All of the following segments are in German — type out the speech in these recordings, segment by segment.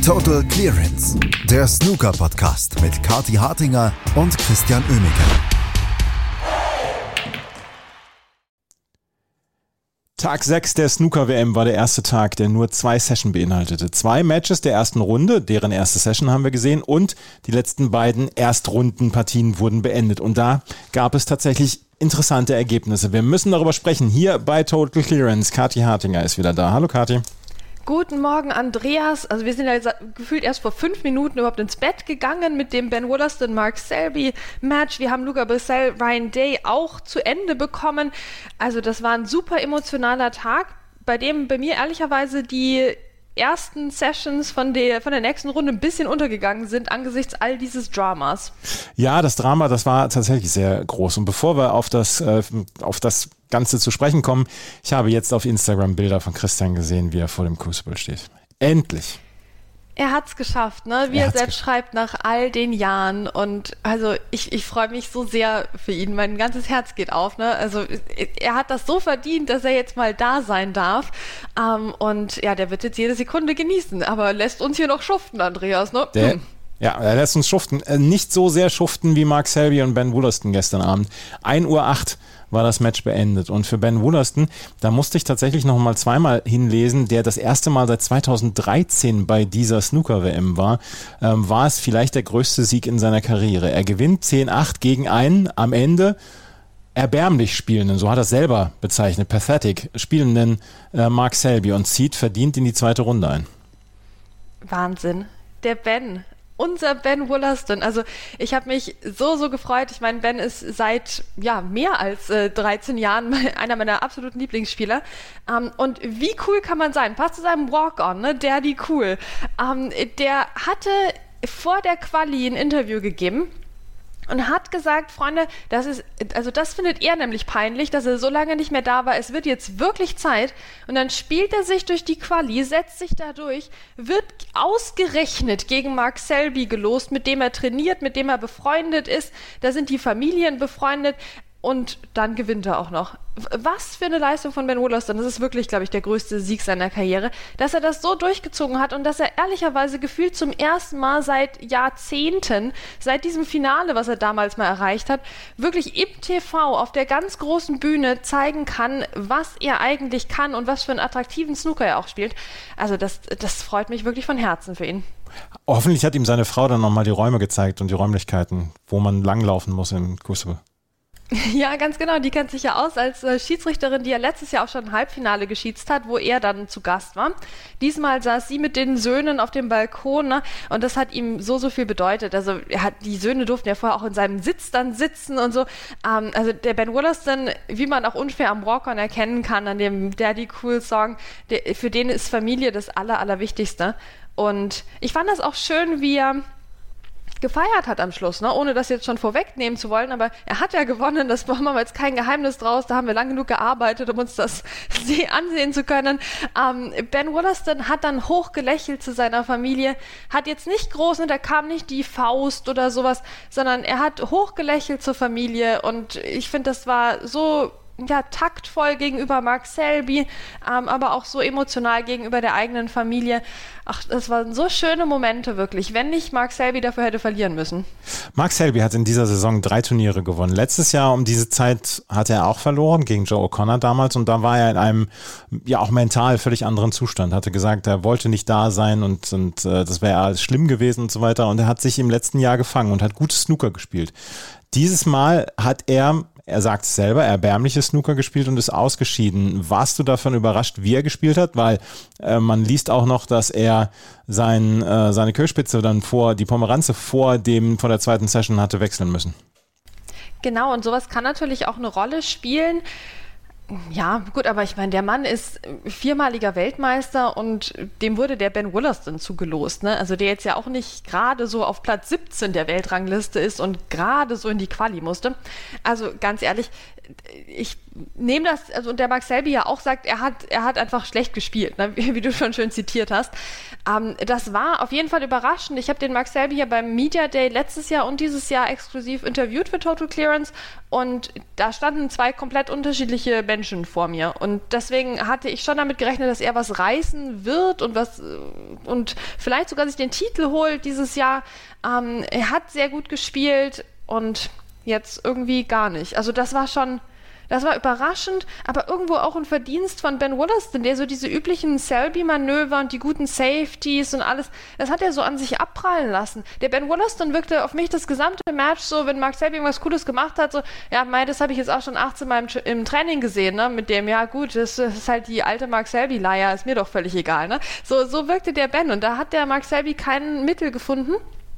Total Clearance, der Snooker-Podcast mit Kathi Hartinger und Christian Oemeke. Tag 6 der Snooker-WM war der erste Tag, der nur 2 Sessions beinhaltete. 2 Matches der ersten Runde, deren erste Session haben wir gesehen, und die letzten beiden Erstrundenpartien wurden beendet. Und da gab es tatsächlich interessante Ergebnisse. Wir müssen darüber sprechen, hier bei Total Clearance. Kathi Hartinger ist wieder da. Hallo Kathi. Guten Morgen, Andreas. Also wir sind ja gefühlt erst vor 5 Minuten überhaupt ins Bett gegangen mit dem Ben Wollaston-Mark Selby-Match. Wir haben Luca Brecel, Ryan Day auch zu Ende bekommen. Also das war ein super emotionaler Tag, bei dem bei mir ehrlicherweise die ersten Sessions von der nächsten Runde ein bisschen untergegangen sind angesichts all dieses Dramas. Ja, das Drama, das war tatsächlich sehr groß. Und bevor wir auf das Ganze zu sprechen kommen, ich habe jetzt auf Instagram Bilder von Christian gesehen, wie er vor dem Crucible steht. Endlich. Er hat's geschafft, ne? Wie er selbst schreibt, nach all den Jahren. Und also ich freue mich so sehr für ihn. Mein ganzes Herz geht auf, ne? Also er hat das so verdient, dass er jetzt mal da sein darf. Und ja, der wird jetzt jede Sekunde genießen. Aber lässt uns hier noch schuften, Andreas, ne? Ja, er lässt uns schuften. Nicht so sehr schuften wie Mark Selby und Ben Wollaston gestern Abend. 1:08 Uhr war das Match beendet. Und für Ben Wollaston, da musste ich tatsächlich noch mal zweimal hinlesen, der das erste Mal seit 2013 bei dieser Snooker-WM war, war es vielleicht der größte Sieg in seiner Karriere. Er gewinnt 10:8 gegen einen am Ende erbärmlich spielenden, so hat er es selber bezeichnet, pathetic spielenden Mark Selby und zieht verdient in die zweite Runde ein. Wahnsinn. Der Ben. Unser Ben Wollaston. Also ich habe mich so gefreut. Ich meine, Ben ist seit mehr als 13 Jahren einer meiner absoluten Lieblingsspieler. Und wie cool kann man sein? Passt zu seinem Walk-On, ne? Daddy cool. Der hatte vor der Quali ein Interview gegeben und hat gesagt, Freunde, das findet er nämlich peinlich, dass er so lange nicht mehr da war. Es wird jetzt wirklich Zeit. Und dann spielt er sich durch die Quali, setzt sich da durch, wird ausgerechnet gegen Mark Selby gelost, mit dem er trainiert, mit dem er befreundet ist. Da sind die Familien befreundet. Und dann gewinnt er auch noch. Was für eine Leistung von Ben Wollaston. Das ist wirklich, glaube ich, der größte Sieg seiner Karriere. Dass er das so durchgezogen hat und dass er ehrlicherweise gefühlt zum ersten Mal seit Jahrzehnten, seit diesem Finale, was er damals mal erreicht hat, wirklich im TV auf der ganz großen Bühne zeigen kann, was er eigentlich kann und was für einen attraktiven Snooker er auch spielt. Also das freut mich wirklich von Herzen für ihn. Hoffentlich hat ihm seine Frau dann nochmal die Räume gezeigt und die Räumlichkeiten, wo man langlaufen muss im Crucible. Ja, ganz genau. Die kennt sich ja aus als Schiedsrichterin, die ja letztes Jahr auch schon ein Halbfinale geschießt hat, wo er dann zu Gast war. Diesmal saß sie mit den Söhnen auf dem Balkon, ne? Und das hat ihm so viel bedeutet. Also die Söhne durften ja vorher auch in seinem Sitz dann sitzen und so. Also der Ben Wollaston, wie man auch unfair am Walk-On erkennen kann, an dem Daddy Cool Song, für den ist Familie das Allerwichtigste. Und ich fand das auch schön, wie er gefeiert hat am Schluss, ne? Ohne das jetzt schon vorwegnehmen zu wollen, aber er hat ja gewonnen, das machen wir jetzt kein Geheimnis draus, da haben wir lang genug gearbeitet, um uns das ansehen zu können. Ben Wollaston hat dann hoch gelächelt zu seiner Familie, hat jetzt nicht groß, da kam nicht die Faust oder sowas, sondern er hat hoch gelächelt zur Familie und ich finde, das war so taktvoll gegenüber Mark Selby, aber auch so emotional gegenüber der eigenen Familie. Ach, das waren so schöne Momente wirklich, wenn nicht Mark Selby dafür hätte verlieren müssen. Mark Selby hat in dieser Saison 3 Turniere gewonnen. Letztes Jahr um diese Zeit hat er auch verloren gegen Joe O'Connor damals und da war er in einem auch mental völlig anderen Zustand. Hatte gesagt, er wollte nicht da sein und das wäre alles schlimm gewesen und so weiter und er hat sich im letzten Jahr gefangen und hat gutes Snooker gespielt. Dieses Mal hat er sagt es selber, erbärmliches Snooker gespielt und ist ausgeschieden. Warst du davon überrascht, wie er gespielt hat? Weil man liest auch noch, dass er seine Kirchspitze dann die Pomeranze vor der zweiten Session hatte wechseln müssen. Genau, und sowas kann natürlich auch eine Rolle spielen. Ja, gut, aber ich meine, der Mann ist 4-maliger Weltmeister und dem wurde der Ben Wollaston zugelost, ne? Also der jetzt ja auch nicht gerade so auf Platz 17 der Weltrangliste ist und gerade so in die Quali musste. Also ganz ehrlich, ich nehme das, also und der Mark Selby ja auch sagt, er hat einfach schlecht gespielt, ne, wie du schon schön zitiert hast. Das war auf jeden Fall überraschend. Ich habe den Mark Selby ja beim Media Day letztes Jahr und dieses Jahr exklusiv interviewt für Total Clearance und da standen 2 komplett unterschiedliche Menschen vor mir und deswegen hatte ich schon damit gerechnet, dass er was reißen wird und vielleicht sogar sich den Titel holt dieses Jahr. Er hat sehr gut gespielt und jetzt irgendwie gar nicht. Also das war überraschend, aber irgendwo auch ein Verdienst von Ben Wollaston, der so diese üblichen Selby-Manöver und die guten Safeties und alles, das hat er so an sich abprallen lassen. Der Ben Wollaston wirkte auf mich das gesamte Match so, wenn Mark Selby irgendwas Cooles gemacht hat, so, ja, das habe ich jetzt auch schon 18 Mal im Training gesehen, ne, mit dem, ja gut, das ist halt die alte Mark Selby-Leier, ist mir doch völlig egal, ne. So wirkte der Ben und da hat der Mark Selby kein Mittel gefunden.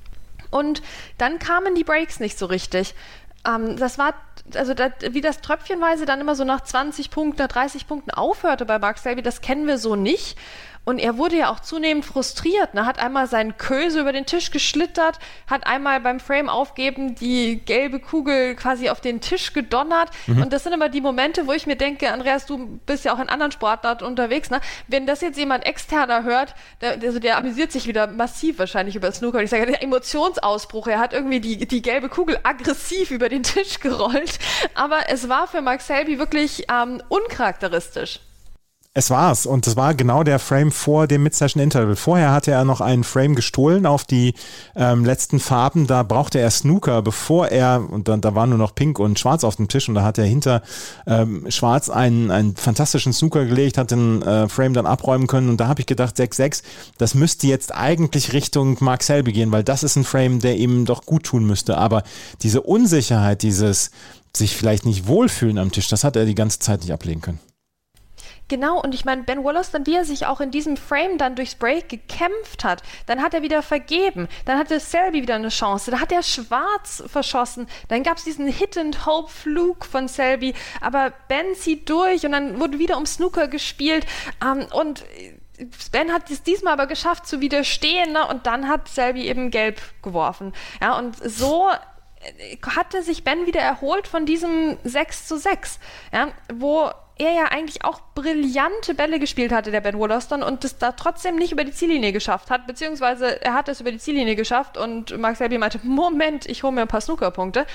Und dann kamen die Breaks nicht so richtig. Das war, wie das tröpfchenweise dann immer so nach 20 Punkten, nach 30 Punkten aufhörte bei Mark Selby, das kennen wir so nicht. Und er wurde ja auch zunehmend frustriert, ne? Hat einmal seinen Köse über den Tisch geschlittert, hat einmal beim Frame aufgeben die gelbe Kugel quasi auf den Tisch gedonnert. Und das sind immer die Momente, wo ich mir denke, Andreas, du bist ja auch in anderen Sportarten unterwegs, ne? Wenn das jetzt jemand externer hört, der amüsiert sich wieder massiv wahrscheinlich über Snooker. Und ich sage, der Emotionsausbruch, er hat irgendwie die gelbe Kugel aggressiv über den Tisch gerollt. Aber es war für Mark Selby wirklich uncharakteristisch. Es war's und es war genau der Frame vor dem Mid-Session-Interval. Vorher hatte er noch einen Frame gestohlen auf die letzten Farben. Da brauchte er Snooker, bevor und dann da war nur noch Pink und Schwarz auf dem Tisch und da hat er hinter Schwarz einen fantastischen Snooker gelegt, hat den Frame dann abräumen können und da habe ich gedacht, 6-6, das müsste jetzt eigentlich Richtung Mark Selby gehen, weil das ist ein Frame, der ihm doch gut tun müsste. Aber diese Unsicherheit, dieses sich vielleicht nicht wohlfühlen am Tisch, das hat er die ganze Zeit nicht ablegen können. Genau, und ich meine, Ben Wollaston, wie er sich auch in diesem Frame dann durchs Break gekämpft hat, dann hat er wieder vergeben, dann hatte Selby wieder eine Chance, da hat er Schwarz verschossen, dann gab es diesen Hit-and-Hope-Flug von Selby, aber Ben zieht durch und dann wurde wieder um Snooker gespielt und Ben hat es diesmal aber geschafft zu widerstehen, ne? Und dann hat Selby eben gelb geworfen. Ja, und so hatte sich Ben wieder erholt von diesem 6-6, ja, wo er ja eigentlich auch brillante Bälle gespielt hatte, der Ben Wollaston, und es da trotzdem nicht über die Ziellinie geschafft hat, beziehungsweise er hat es über die Ziellinie geschafft und Mark Selby meinte, Moment, ich hole mir ein paar Snookerpunkte.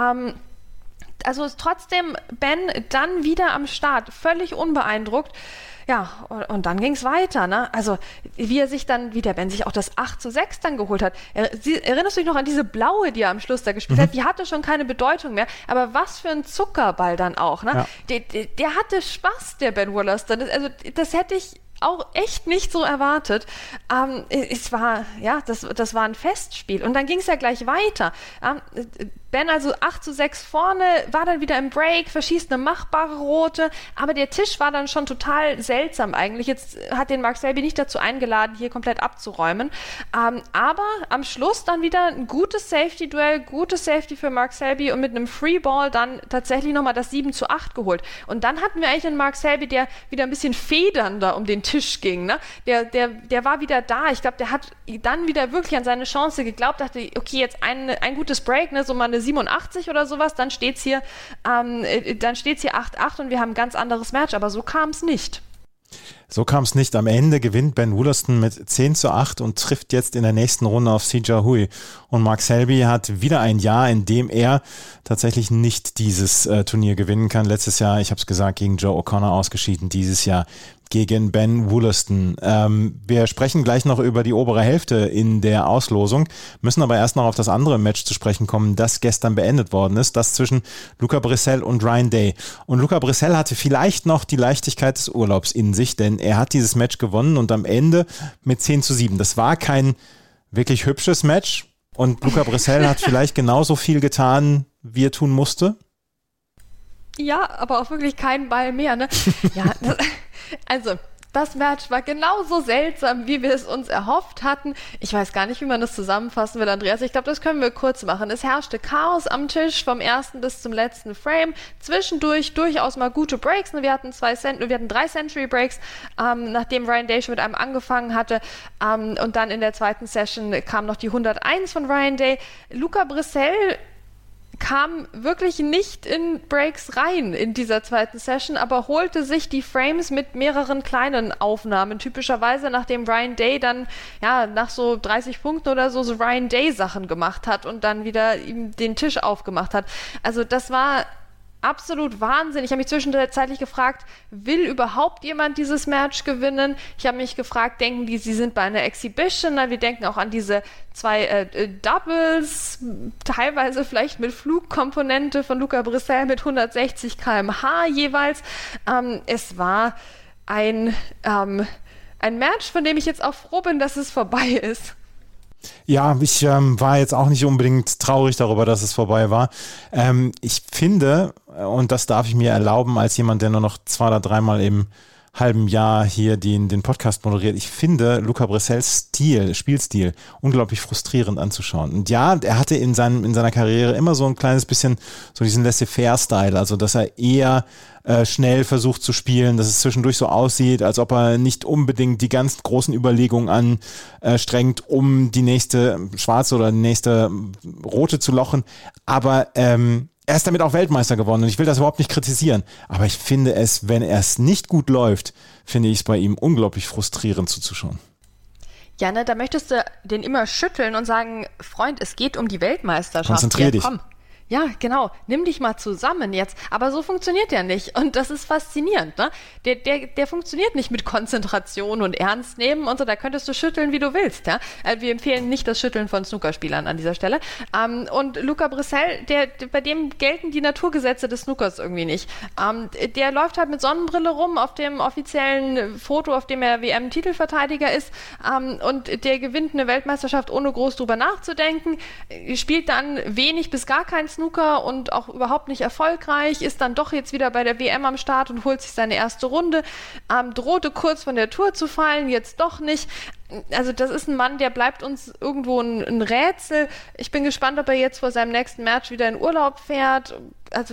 Also trotzdem Ben dann wieder am Start, völlig unbeeindruckt. Ja, und dann ging es weiter, ne? Also, wie der Ben sich auch das 8-6 dann geholt hat. Erinnerst du dich noch an diese blaue, die er am Schluss da gespielt hat? Die hatte schon keine Bedeutung mehr, aber was für ein Zuckerball dann auch, ne? Ja. Der hatte Spaß, der Ben Wollaston. Also, das hätte ich auch echt nicht so erwartet. Das war ein Festspiel. Und dann ging es ja gleich weiter. Ben also 8-6 vorne, war dann wieder im Break, verschießt eine machbare rote, aber der Tisch war dann schon total seltsam eigentlich. Jetzt hat den Mark Selby nicht dazu eingeladen, hier komplett abzuräumen. Aber am Schluss dann wieder ein gutes Safety-Duell, gutes Safety für Mark Selby und mit einem Freeball dann tatsächlich nochmal das 7-8 geholt. Und dann hatten wir eigentlich einen Mark Selby, der wieder ein bisschen federnder um den Tisch ging. Ne? Der war wieder da. Ich glaube, der hat dann wieder wirklich an seine Chance geglaubt, dachte, okay, jetzt ein gutes Break, ne, so mal eine 87 oder sowas, dann steht's hier 8-8 und wir haben ein ganz anderes Match, aber so kam es nicht. So kam es nicht. Am Ende gewinnt Ben Wollaston mit 10-8 und trifft jetzt in der nächsten Runde auf Si Jiahui. Und Mark Selby hat wieder ein Jahr, in dem er tatsächlich nicht dieses Turnier gewinnen kann. Letztes Jahr, ich habe es gesagt, gegen Joe O'Connor ausgeschieden. Dieses Jahr gegen Ben Wollaston. Wir sprechen gleich noch über die obere Hälfte in der Auslosung, müssen aber erst noch auf das andere Match zu sprechen kommen, das gestern beendet worden ist, das zwischen Luca Brecel und Ryan Day. Und Luca Brecel hatte vielleicht noch die Leichtigkeit des Urlaubs in sich, denn er hat dieses Match gewonnen und am Ende mit 10-7. Das war kein wirklich hübsches Match und Luca Brecel hat vielleicht genauso viel getan, wie er tun musste. Ja, aber auch wirklich keinen Ball mehr, ne? Ja, also, das Match war genauso seltsam, wie wir es uns erhofft hatten. Ich weiß gar nicht, wie man das zusammenfassen will, Andreas. Ich glaube, das können wir kurz machen. Es herrschte Chaos am Tisch vom ersten bis zum letzten Frame. Zwischendurch durchaus mal gute Breaks. Wir hatten 3 Century Breaks, nachdem Ryan Day schon mit einem angefangen hatte. Und dann in der zweiten Session kam noch die 101 von Ryan Day. Luca Brecel kam wirklich nicht in Breaks rein in dieser zweiten Session, aber holte sich die Frames mit mehreren kleinen Aufnahmen. Typischerweise, nachdem Ryan Day dann, nach so 30 Punkten oder so Ryan Day-Sachen gemacht hat und dann wieder ihm den Tisch aufgemacht hat. Also das war absolut Wahnsinn. Ich habe mich zwischenzeitlich gefragt, will überhaupt jemand dieses Match gewinnen? Ich habe mich gefragt, denken die, sie sind bei einer Exhibition? Wir denken auch an diese 2 Doubles, teilweise vielleicht mit Flugkomponente von Luca Brissell mit 160 km/h jeweils. Es war ein Match, von dem ich jetzt auch froh bin, dass es vorbei ist. Ja, ich war jetzt auch nicht unbedingt traurig darüber, dass es vorbei war. Ich finde, und das darf ich mir erlauben, als jemand, der nur noch 2 oder 3 Mal im halben Jahr hier den Podcast moderiert, ich finde Luca Brissells Spielstil unglaublich frustrierend anzuschauen. Und ja, er hatte in seiner Karriere immer so ein kleines bisschen so diesen Laissez-faire-Style, also dass er eher schnell versucht zu spielen, dass es zwischendurch so aussieht, als ob er nicht unbedingt die ganz großen Überlegungen anstrengt, um die nächste schwarze oder die nächste rote zu lochen. Aber er ist damit auch Weltmeister geworden und ich will das überhaupt nicht kritisieren. Aber ich finde es, wenn es nicht gut läuft, finde ich es bei ihm unglaublich frustrierend zuzuschauen. Ja, da möchtest du den immer schütteln und sagen, Freund, es geht um die Weltmeisterschaft. Konzentrier dich. Komm. Ja, genau. Nimm dich mal zusammen jetzt. Aber so funktioniert der nicht. Und das ist faszinierend, ne? Der funktioniert nicht mit Konzentration und Ernst nehmen und so. Da könntest du schütteln, wie du willst, ja? Wir empfehlen nicht das Schütteln von Snookerspielern an dieser Stelle. Und Luca Brissell, bei dem gelten die Naturgesetze des Snookers irgendwie nicht. Der läuft halt mit Sonnenbrille rum auf dem offiziellen Foto, auf dem er WM-Titelverteidiger ist. Und der gewinnt eine Weltmeisterschaft, ohne groß drüber nachzudenken. Spielt dann wenig bis gar kein Snooker und auch überhaupt nicht erfolgreich, ist dann doch jetzt wieder bei der WM am Start und holt sich seine erste Runde, drohte kurz von der Tour zu fallen, jetzt doch nicht. Also das ist ein Mann, der bleibt uns irgendwo ein Rätsel. Ich bin gespannt, ob er jetzt vor seinem nächsten Match wieder in Urlaub fährt. Also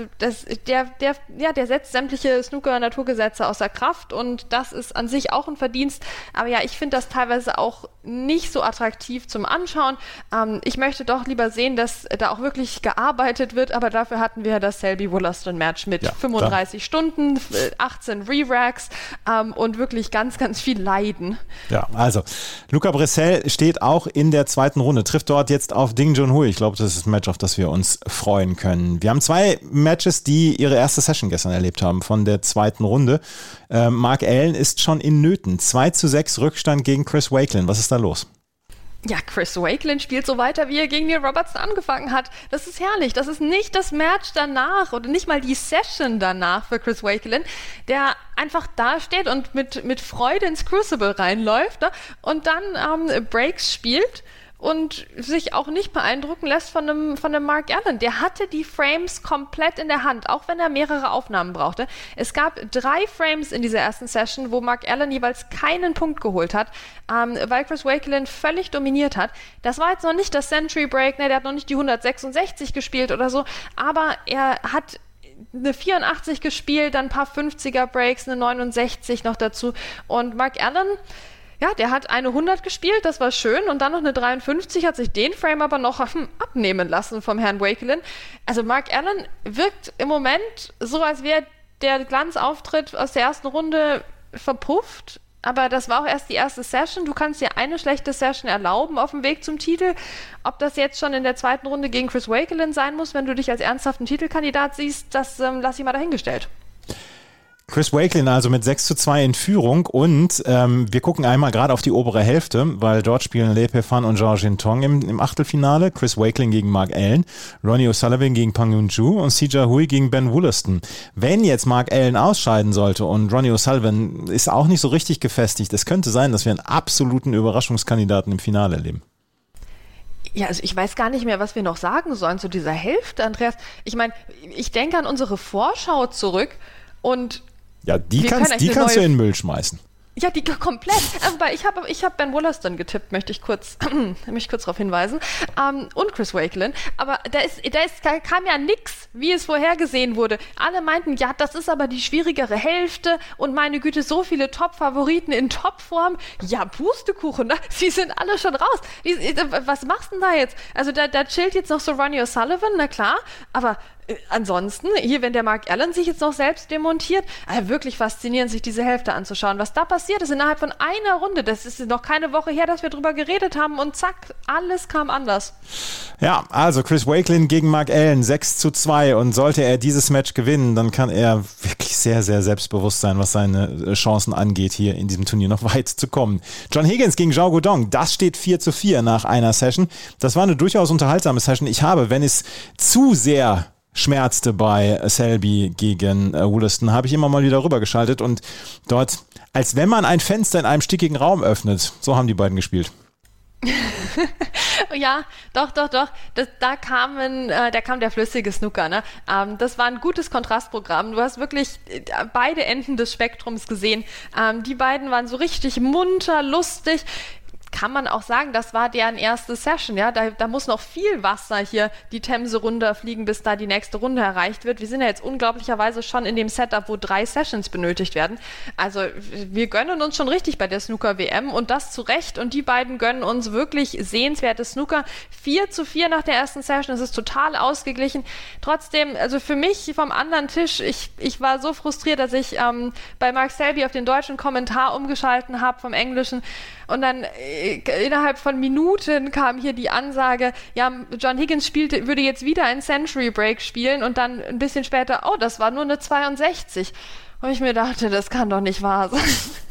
der setzt sämtliche Snooker-Naturgesetze außer Kraft und das ist an sich auch ein Verdienst. Aber ja, ich finde das teilweise auch nicht so attraktiv zum Anschauen. Ich möchte doch lieber sehen, dass da auch wirklich gearbeitet wird, aber dafür hatten wir das Selby-Wollaston-Match mit 35 Stunden, 18 Re-Racks und wirklich ganz, ganz viel Leiden. Ja, also Luca Brissell steht auch in der zweiten Runde, trifft dort jetzt auf Ding Junhui. Ich glaube, das ist ein Match, auf das wir uns freuen können. Wir haben 2 Matches, die ihre erste Session gestern erlebt haben von der zweiten Runde. Mark Allen ist schon in Nöten. 2:6 Rückstand gegen Chris Wakelin. Was ist da los? Ja, Chris Wakelin spielt so weiter, wie er gegen Neil Robertson angefangen hat. Das ist herrlich. Das ist nicht das Match danach oder nicht mal die Session danach für Chris Wakelin, der einfach da steht und mit Freude ins Crucible reinläuft, ne? Und dann Breaks spielt und sich auch nicht beeindrucken lässt von einem Mark Allen. Der hatte die Frames komplett in der Hand, auch wenn er mehrere Aufnahmen brauchte. Es gab 3 Frames in dieser ersten Session, wo Mark Allen jeweils keinen Punkt geholt hat, weil Chris Wakelin völlig dominiert hat. Das war jetzt noch nicht das Century Break, ne, der hat noch nicht die 166 gespielt oder so, aber er hat eine 84 gespielt, dann ein paar 50er Breaks, eine 69 noch dazu. Und Mark Allen, ja, der hat eine 100 gespielt, das war schön, und dann noch eine 53, hat sich den Frame aber noch abnehmen lassen vom Herrn Wakelin. Also Mark Allen wirkt im Moment so, als wäre der Glanzauftritt aus der ersten Runde verpufft, aber das war auch erst die erste Session. Du kannst dir eine schlechte Session erlauben auf dem Weg zum Titel. Ob das jetzt schon in der zweiten Runde gegen Chris Wakelin sein muss, wenn du dich als ernsthaften Titelkandidat siehst, das lasse ich mal dahingestellt. Chris Wakelin also mit 6:2 in Führung und wir gucken einmal gerade auf die obere Hälfte, weil dort spielen Le Pefan und Zhao Jintong im Achtelfinale. Chris Wakelin gegen Mark Allen, Ronnie O'Sullivan gegen Pang Yun-ju und Si Jiahui gegen Ben Wollaston. Wenn jetzt Mark Allen ausscheiden sollte und Ronnie O'Sullivan ist auch nicht so richtig gefestigt, es könnte sein, dass wir einen absoluten Überraschungskandidaten im Finale erleben. Ja, also ich weiß gar nicht mehr, was wir noch sagen sollen zu dieser Hälfte, Andreas. Ich meine, ich denke an unsere Vorschau zurück und ja, die kannst du in den Müll schmeißen. Ja, die komplett. Aber ich hab Ben Wollaston getippt, möchte ich kurz darauf hinweisen. Und Chris Wakelin. Aber da kam ja nix, wie es vorhergesehen wurde. Alle meinten, ja, das ist aber die schwierigere Hälfte und meine Güte, so viele Top-Favoriten in Topform. Ja, Pustekuchen, ne? Sie sind alle schon raus. Was machst du denn da jetzt? Also da chillt jetzt noch so Ronnie O'Sullivan, na klar, aber ansonsten, hier, wenn der Mark Allen sich jetzt noch selbst demontiert, wirklich faszinierend, sich diese Hälfte anzuschauen. Was da passiert ist innerhalb von einer Runde, das ist noch keine Woche her, dass wir drüber geredet haben und zack, alles kam anders. Ja, also Chris Wakelin gegen Mark Allen, 6-2 und sollte er dieses Match gewinnen, dann kann er wirklich sehr, sehr selbstbewusst sein, was seine Chancen angeht, hier in diesem Turnier noch weit zu kommen. John Higgins gegen Zhao Guodong, das steht 4-4 nach einer Session. Das war eine durchaus unterhaltsame Session. Ich habe, wenn es zu sehr schmerzte bei Selby gegen Wollaston, habe ich immer mal wieder rübergeschaltet und dort, als wenn man ein Fenster in einem stickigen Raum öffnet, so haben die beiden gespielt. Ja, doch. Da kam der flüssige Snooker. Ne? Das war ein gutes Kontrastprogramm. Du hast wirklich beide Enden des Spektrums gesehen. Die beiden waren so richtig munter, lustig. Kann man auch sagen, das war deren erste Session, ja, da muss noch viel Wasser hier die Themse runterfliegen, bis da die nächste Runde erreicht wird. Wir sind ja jetzt unglaublicherweise schon in dem Setup, wo 3 Sessions benötigt werden. Also wir gönnen uns schon richtig bei der Snooker-WM und das zu Recht und die beiden gönnen uns wirklich sehenswertes Snooker. 4-4 nach der ersten Session, es ist total ausgeglichen. Trotzdem, also für mich vom anderen Tisch, ich war so frustriert, dass ich bei Mark Selby auf den deutschen Kommentar umgeschalten habe vom Englischen und dann innerhalb von Minuten kam hier die Ansage, ja, John Higgins würde jetzt wieder ein Century Break spielen und dann ein bisschen später, oh, das war nur eine 62. Und ich mir dachte, das kann doch nicht wahr sein.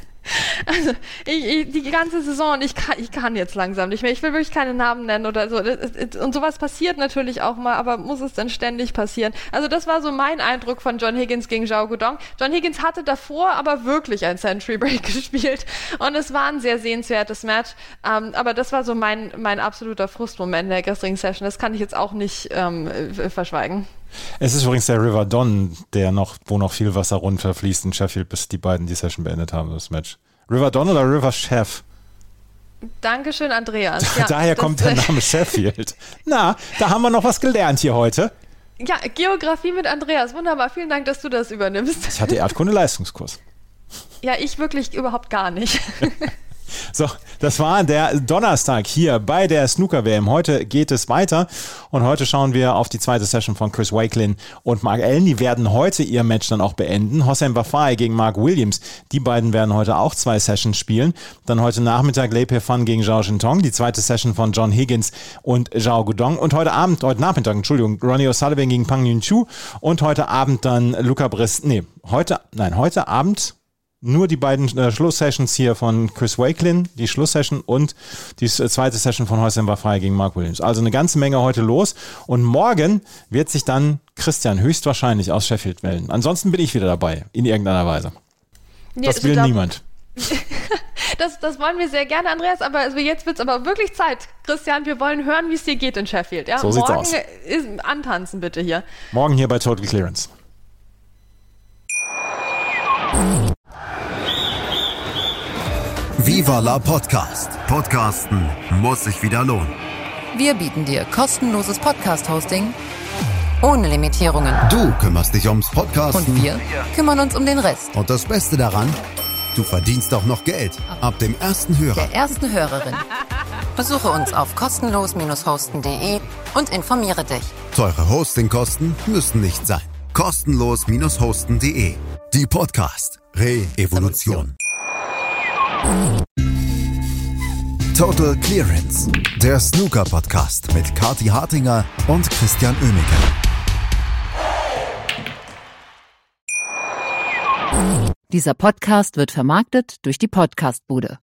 Also die ganze Saison, ich kann jetzt langsam nicht mehr. Ich will wirklich keine Namen nennen oder so. Und sowas passiert natürlich auch mal, aber muss es dann ständig passieren? Also das war so mein Eindruck von John Higgins gegen Zhao Guodong. John Higgins hatte davor aber wirklich ein Century Break gespielt und es war ein sehr sehenswertes Match. Aber das war so mein absoluter Frustmoment der gestrigen Session. Das kann ich jetzt auch nicht verschweigen. Es ist übrigens der River Don, wo noch viel Wasser runterfließt in Sheffield, bis die beiden die Session beendet haben, das Match. River Don oder River Chef? Dankeschön, Andreas. Ja, daher kommt der Name Sheffield. Na, da haben wir noch was gelernt hier heute. Ja, Geografie mit Andreas. Wunderbar. Vielen Dank, dass du das übernimmst. Ich hatte Erdkunde-Leistungskurs. Ja, ich wirklich überhaupt gar nicht. So, das war der Donnerstag hier bei der Snooker-WM. Heute geht es weiter und heute schauen wir auf die zweite Session von Chris Wakelin und Mark Allen. Die werden heute ihr Match dann auch beenden. Hossein Wafai gegen Mark Williams. Die beiden werden heute auch 2 Sessions spielen. Dann heute Nachmittag Lei Pei-Fan gegen Zhao Jintong. Die zweite Session von John Higgins und Zhao Guodong. Und heute Nachmittag, Ronnie O'Sullivan gegen Pang Yun-Chu. Und heute Abend dann heute Abend nur die beiden Schlusssessions hier von Chris Wakelin, die Schlusssession und die zweite Session von Hossein Wafai gegen Mark Williams. Also eine ganze Menge heute los und morgen wird sich dann Christian höchstwahrscheinlich aus Sheffield melden. Ansonsten bin ich wieder dabei, in irgendeiner Weise. Nee, das will niemand. Das wollen wir sehr gerne, Andreas, aber also jetzt wird es aber wirklich Zeit. Christian, wir wollen hören, wie es dir geht in Sheffield. Ja? So sieht's aus. Morgen antanzen bitte hier. Morgen hier bei Total Clearance. Viva la Podcast. Podcasten muss sich wieder lohnen. Wir bieten dir kostenloses Podcast-Hosting ohne Limitierungen. Du kümmerst dich ums Podcasten. Und wir kümmern uns um den Rest. Und das Beste daran, du verdienst auch noch Geld. Ab dem ersten Hörer. Der ersten Hörerin. Besuche uns auf kostenlos-hosten.de und informiere dich. Teure Hostingkosten müssen nicht sein. Kostenlos-hosten.de. Die Podcast Re-Evolution. Total Clearance, der Snooker-Podcast mit Kathi Hartinger und Christian Oemeke. Dieser Podcast wird vermarktet durch die Podcastbude.